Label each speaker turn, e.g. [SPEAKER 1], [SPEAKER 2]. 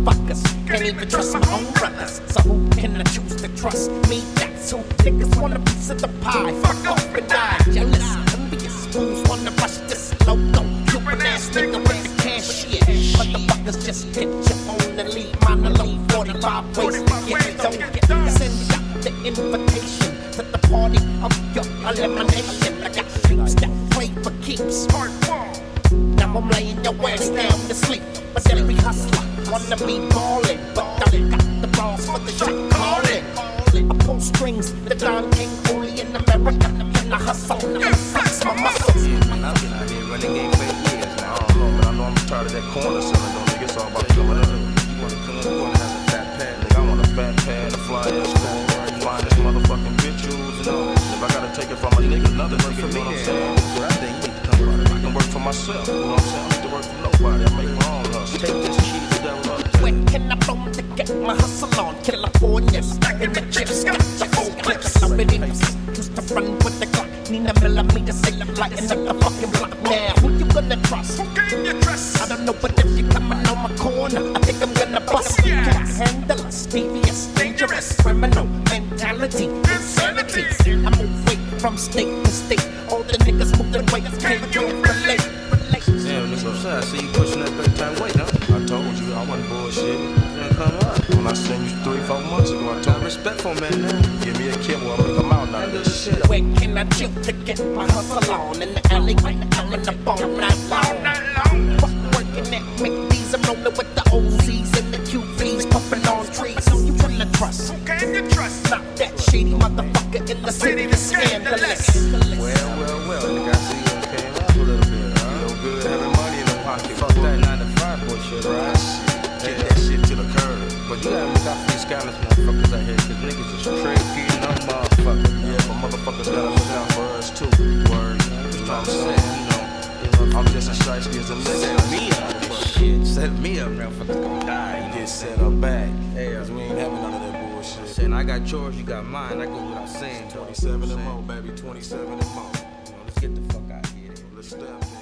[SPEAKER 1] motherfuckers. Can't even trust my own brothers. So who can I choose to trust? Me, that's who. Niggas want a piece of the pie. Fuck off and die. Jealous, envious fools wanna rush this logo. Cuban ass nigga with the cashier. Motherfuckers just get your phone and leave mine alone. 45 ways to get it. Don't get send out the invitation to the party of your elimination. I got creeps that play for keeps. Now I'm laying your ass down to sleep. But every hustler wanna be ballin', but I got the balls for the shot calling. I pull strings, the Don King only in America. Can I hustle and flex my muscles?
[SPEAKER 2] Man, I've been out here running game for years now. I don't know, but I know I'm tired of that corner selling. Don't think it's all about coming up. You wanna come up, you wanna have a fat pad. Nigga, I want a fat pad, a fly ass cool. Finest motherfucking bitches and all that. If I gotta take it from a nigga, another nigga, you know what I'm saying? That's what I think you need to come from. I can work for myself, you know what I'm saying? I don't have to work for nobody. I make my own hustle. Take this cheese to devil up.
[SPEAKER 1] Where can I roam to get my hustle on? California, stacking the chips, got your old clips. I've been in used to run with the Glock. Nina millimeter, say I'm lighting up the fucking block now. Who you gonna trust? Who can you trust? I don't know, but if you're coming on my corner, I think I'm gonna bust. Can't handle us, devious, dangerous, criminal mentality, insanity. I move weight from state to state. All the niggas moving weight, can't you relate?
[SPEAKER 2] Damn, nigga, I see you pushing that big time weight, huh? I told you, I wasn't bullshit. Man, come on. When I seen you 3-4 months ago, I told you, respectful man now. Give me a kid, well, I'm gonna come out now. This shit.
[SPEAKER 1] Where can I chill to get my hustle on? In the alley, I'm in the bar night long. Fuck working at McDee's, I'm rolling with the OZs and the QVs, puffing on trees. Who you wanna trust? Who can you trust? Not that shady motherfucker in the city that's scandalous.
[SPEAKER 2] Well, nigga, I see you came up a little bit, huh? Feel good having money in the pocket. Fuck that 9 to 5 bullshit, right? Get that shit to the curb. But you gotta look out for these scandalous motherfuckers out here, cause niggas just trade getting up motherfuckers. Yeah, but motherfuckers gotta look out for us too. Word, you know what I'm saying? You know, I'm just as shiesty as a nigga. Set me up, shit. Set me up, motherfuckers gonna die. You get set up back. Hey, cause we ain't having none of that bullshit. Saying I got yours, you got mine. I go without saying. 27 and more, baby. 27 and more. Let's get the fuck out of here. Let's step.